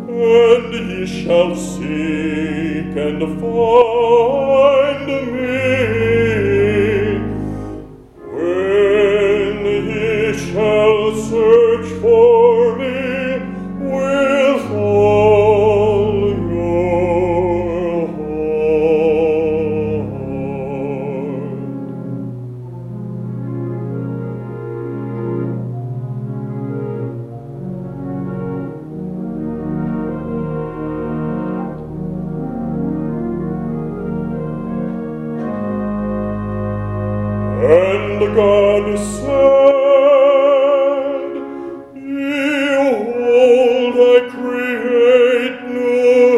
and ye shall seek and find me. When ye shall search for me with all your heart. And God said, behold, I create new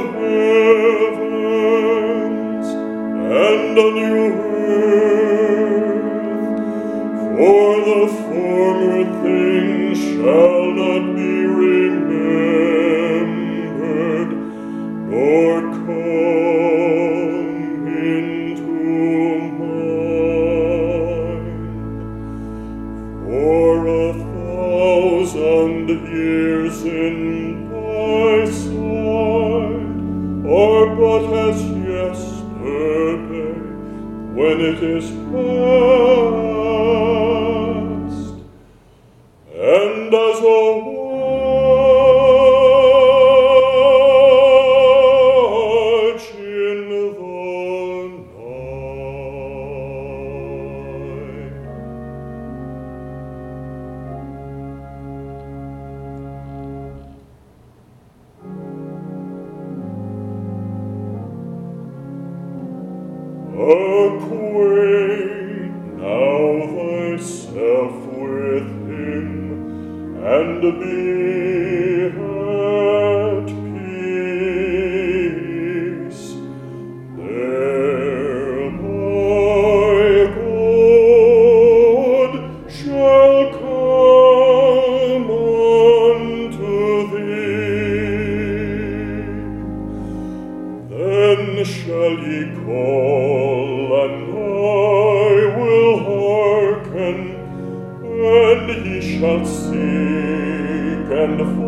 heavens and a new earth, for the former things shall not be remembered, nor come into mind. For 1,000 years in thy sight are but as yesterday when it is past, and as a watch in the night. Acquaint now thyself with him, and be at peace. There thy God shall come unto thee. Then shall ye call, and I will hearken, and ye shall seek and